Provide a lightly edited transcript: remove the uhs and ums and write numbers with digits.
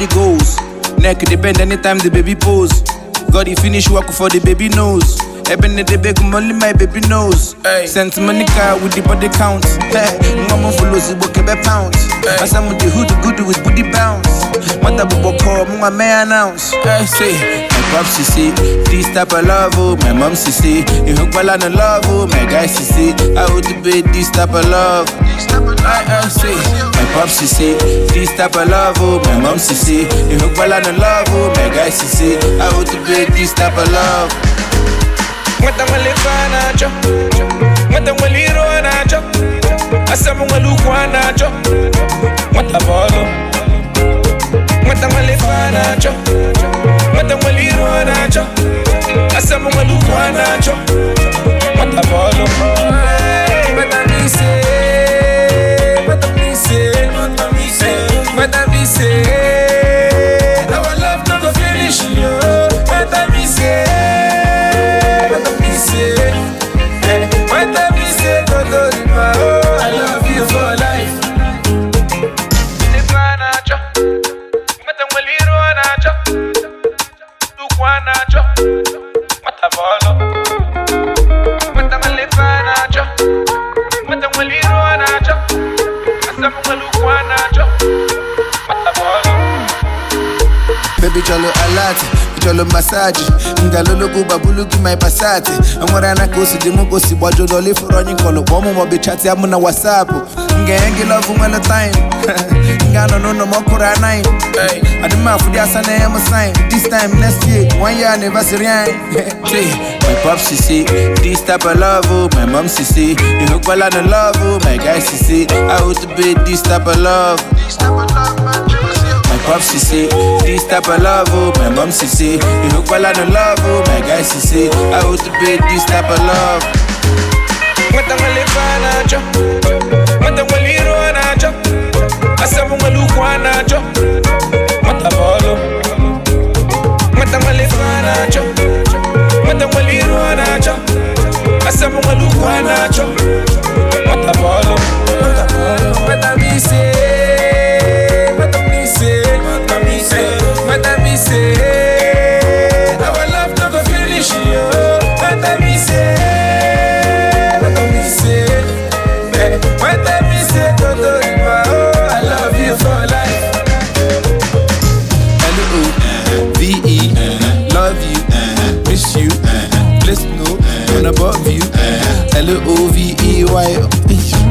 the goals. Neck depend anytime the baby pose. Got the finish work for the baby nose. Eben the big only my baby knows. Sent money car with the body count. Mama follows the book about pounds. I said with the hood good with booty bounce. What the book call my may announce. Say my pops see this type of love, oh my mom see. You hook well on the love, oh my guys see. I would be this type of love. I say my pops see this type of love, oh my mom see. You hook well on the love, oh my guys see. I would be this type of love. Mata malefana cho, mata maliro na cho, asamu malukwa na cho, mata bolo. Mata malefana cho, mata maliro na cho, asamu malukwa na cho, mata bolo. Mata mise, mata mise, mata mise, mata mise. Our love no go finish, yo. Mata mise. I love you for life. Baby cholo alati, cholo massage. Ngalolo kuba buluki my passati. Amorana kosi demo kosi wajo doli for running kolo. Bomo mobi chati amuna WhatsApp. Ngengi love mwelo time. Ngano no mokura nine. Adima fudi asane emo sign. This time next year, 1 year anniversary. My pops see this type of love, oh my mom see. You hook well on the love, oh my guys see. I would be this type of love. My pops see this type of love, oh my mom see. You hook well on the love, oh my guys see. I would be this type of love. Mata malefana cho, mata maliro na cho, asamu malukwa na cho, mata bolo. Mata malefana cho, mata maliro na cho, asamu malukwa na cho, mata bolo. Mata mise. Our love no go finish, yo. Mata mise, mata mise, mata mise, todo riba. Oh, I love you for life. L-O-V-E, love you, miss you, let's know, when above you. L-O-V-E-Y.